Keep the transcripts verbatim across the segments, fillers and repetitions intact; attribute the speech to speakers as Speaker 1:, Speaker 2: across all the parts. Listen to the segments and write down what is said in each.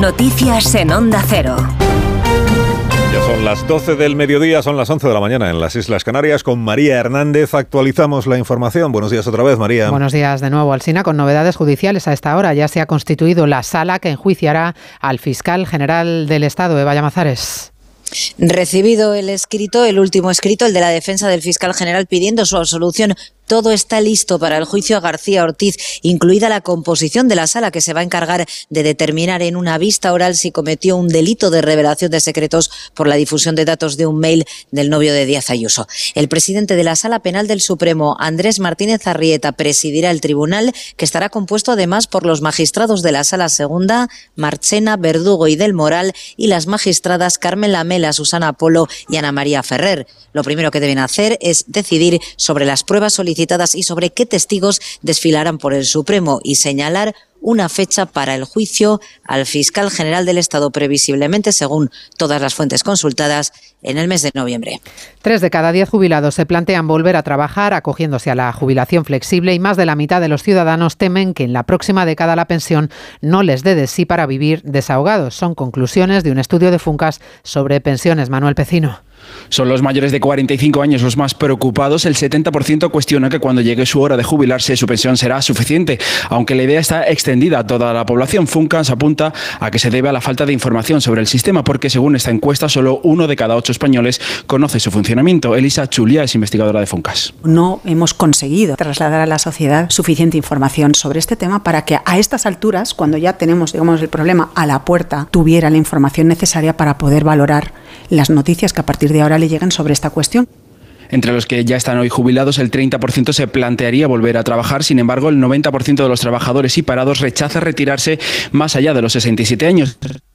Speaker 1: Noticias en Onda Cero.
Speaker 2: Ya son las doce del mediodía, son las once de la mañana en las Islas Canarias. Con María Hernández actualizamos la información. Buenos días otra vez, María.
Speaker 3: Buenos días de nuevo, Alsina. Con novedades judiciales a esta hora ya se ha constituido la sala que enjuiciará al fiscal general del Estado, Eva Llamazares.
Speaker 4: Recibido el escrito, el último escrito, el de la defensa del fiscal general pidiendo su absolución, todo está listo para el juicio a García Ortiz, incluida la composición de la sala que se va a encargar de determinar en una vista oral si cometió un delito de revelación de secretos por la difusión de datos de un mail del novio de Díaz Ayuso. El presidente de la Sala Penal del Supremo, Andrés Martínez Arrieta, presidirá el tribunal, que estará compuesto además por los magistrados de la Sala Segunda, Marchena, Verdugo y del Moral, y las magistradas Carmen Lamela, Susana Polo y Ana María Ferrer. Lo primero que deben hacer es decidir sobre las pruebas solicitadas y sobre qué testigos desfilarán por el Supremo y señalar una fecha para el juicio al fiscal general del Estado, previsiblemente, según todas las fuentes consultadas, en el mes de noviembre.
Speaker 3: Tres de cada diez jubilados se plantean volver a trabajar acogiéndose a la jubilación flexible y más de la mitad de los ciudadanos temen que en la próxima década la pensión no les dé de sí para vivir desahogados. Son conclusiones de un estudio de Funcas sobre pensiones. Manuel Pecino.
Speaker 5: Son los mayores de cuarenta y cinco años los más preocupados. El setenta por ciento cuestiona que cuando llegue su hora de jubilarse su pensión será suficiente, aunque la idea está extendida a toda la población. Funcas apunta a que se debe a la falta de información sobre el sistema, porque según esta encuesta solo uno de cada ocho españoles conoce su funcionamiento. Elisa Chulia es investigadora de Funcas.
Speaker 6: No hemos conseguido trasladar a la sociedad suficiente información sobre este tema para que a estas alturas, cuando ya tenemos, digamos, el problema a la puerta, tuviera la información necesaria para poder valorar las noticias que a partir de ahora le lleguen sobre esta cuestión.
Speaker 5: Entre los que ya están hoy jubilados, el treinta por ciento se plantearía volver a trabajar. Sin embargo, el noventa por ciento de los trabajadores y parados rechaza retirarse más allá de los sesenta y siete años.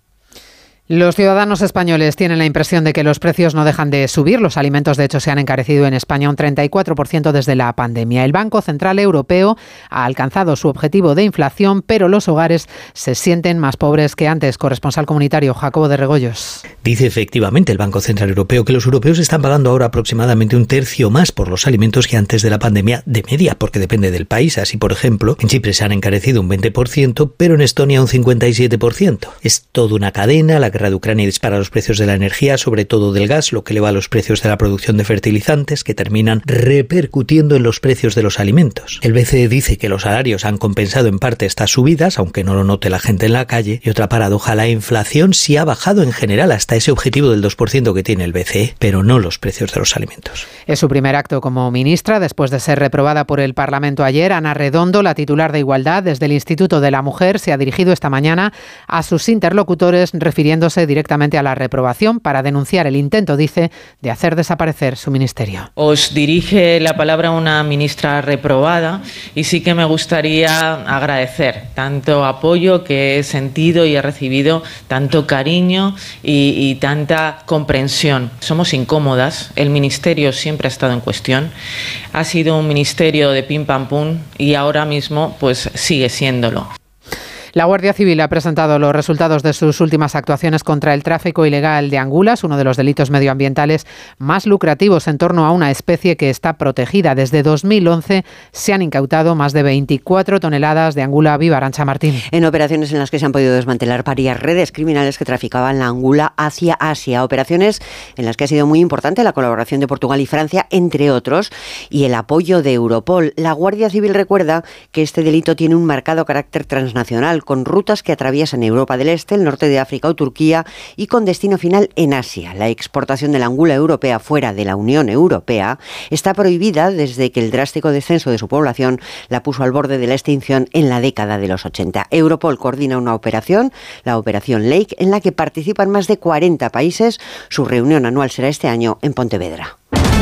Speaker 3: Los ciudadanos españoles tienen la impresión de que los precios no dejan de subir. Los alimentos, de hecho, se han encarecido en España un treinta y cuatro por ciento desde la pandemia. El Banco Central Europeo ha alcanzado su objetivo de inflación, pero los hogares se sienten más pobres que antes. Corresponsal comunitario Jacobo de Regoyos.
Speaker 7: Dice efectivamente el Banco Central Europeo que los europeos están pagando ahora aproximadamente un tercio más por los alimentos que antes de la pandemia, de media, porque depende del país. Así, por ejemplo, en Chipre se han encarecido un veinte por ciento, pero en Estonia un cincuenta y siete por ciento. Es toda una cadena. La guerra de Ucrania dispara los precios de la energía, sobre todo del gas, lo que eleva los precios de la producción de fertilizantes, que terminan repercutiendo en los precios de los alimentos. El B C E dice que los salarios han compensado en parte estas subidas, aunque no lo note la gente en la calle. Y otra paradoja, la inflación sí ha bajado en general hasta ese objetivo del dos por ciento que tiene el B C E, pero no los precios de los alimentos.
Speaker 3: Es su primer acto como ministra, después de ser reprobada por el Parlamento ayer. Ana Redondo, la titular de Igualdad desde el Instituto de la Mujer, se ha dirigido esta mañana a sus interlocutores refiriéndose directamente a la reprobación para denunciar el intento, dice, de hacer desaparecer su ministerio.
Speaker 8: Os dirige la palabra una ministra reprobada y sí que me gustaría agradecer tanto apoyo que he sentido y he recibido, tanto cariño y, y tanta comprensión. Somos incómodas, el ministerio siempre ha estado en cuestión, ha sido un ministerio de pim pam pum y ahora mismo pues sigue siéndolo.
Speaker 3: La Guardia Civil ha presentado los resultados de sus últimas actuaciones contra el tráfico ilegal de angulas, uno de los delitos medioambientales más lucrativos en torno a una especie que está protegida. Desde dos mil once se han incautado más de veinticuatro toneladas de angula viva. Arantxa Martín.
Speaker 9: En operaciones en las que se han podido desmantelar varias redes criminales que traficaban la angula hacia Asia. Operaciones en las que ha sido muy importante la colaboración de Portugal y Francia, entre otros, y el apoyo de Europol. La Guardia Civil recuerda que este delito tiene un marcado carácter transnacional, con rutas que atraviesan Europa del Este, el norte de África o Turquía y con destino final en Asia. La exportación de la angula europea fuera de la Unión Europea está prohibida desde que el drástico descenso de su población la puso al borde de la extinción en la década de los ochenta. Europol coordina una operación, la Operación Lake, en la que participan más de cuarenta países. Su reunión anual será este año en Pontevedra.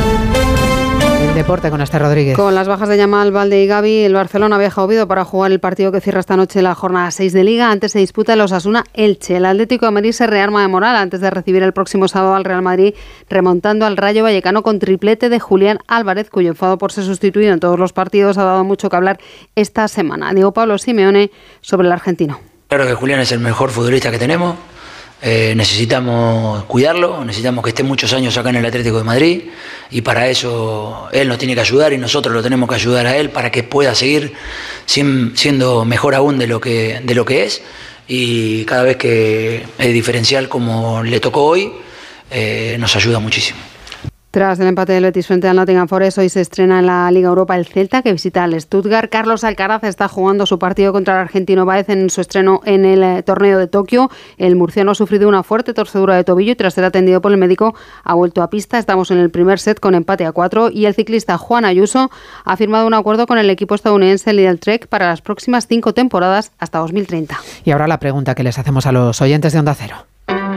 Speaker 3: Deporte con Esther Rodríguez.
Speaker 10: Con las bajas de Yamal, Valde y Gavi, el Barcelona viaja a Oviedo para jugar el partido que cierra esta noche la jornada seis de Liga. Antes se disputa el Osasuna-Elche. El Atlético de Madrid se rearma de moral antes de recibir el próximo sábado al Real Madrid, remontando al Rayo Vallecano con triplete de Julián Álvarez, cuyo enfado por ser sustituido en todos los partidos ha dado mucho que hablar esta semana. Diego Pablo Simeone sobre el argentino.
Speaker 11: Claro que Julián es el mejor futbolista que tenemos. Eh, necesitamos cuidarlo, necesitamos que esté muchos años acá en el Atlético de Madrid y para eso él nos tiene que ayudar y nosotros lo tenemos que ayudar a él para que pueda seguir siendo mejor aún de lo que, de lo que es. y cada vez que el diferencial como le tocó hoy, eh, nos ayuda muchísimo.
Speaker 10: Tras el empate del Betis frente al Nottingham Forest, hoy se estrena en la Liga Europa el Celta, que visita al Stuttgart. Carlos Alcaraz está jugando su partido contra el argentino Báez en su estreno en el eh, torneo de Tokio. El murciano ha sufrido una fuerte torcedura de tobillo y tras ser atendido por el médico ha vuelto a pista. Estamos en el primer set con empate a cuatro y el ciclista Juan Ayuso ha firmado un acuerdo con el equipo estadounidense Lidl Trek para las próximas cinco temporadas hasta dos mil treinta.
Speaker 3: Y ahora la pregunta que les hacemos a los oyentes de Onda Cero.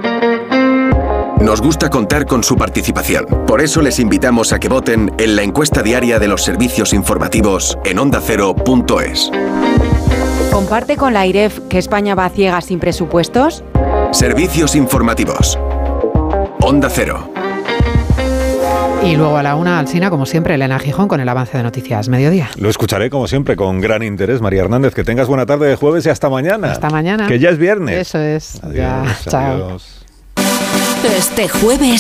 Speaker 12: Nos gusta contar con su participación. Por eso les invitamos a que voten en la encuesta diaria de los servicios informativos en onda cero punto es.
Speaker 13: ¿Comparte con la AIREF que España va a ciegas sin presupuestos?
Speaker 12: Servicios informativos. Onda Cero.
Speaker 3: Y luego a la una, Alsina, como siempre, Elena Gijón con el avance de Noticias Mediodía.
Speaker 2: Lo escucharé, como siempre, con gran interés. María Hernández, que tengas buena tarde de jueves y hasta mañana.
Speaker 3: Hasta mañana.
Speaker 2: Que ya es viernes.
Speaker 3: Eso es.
Speaker 2: Adiós,
Speaker 3: ya,
Speaker 2: adiós.
Speaker 3: chao.
Speaker 1: Este jueves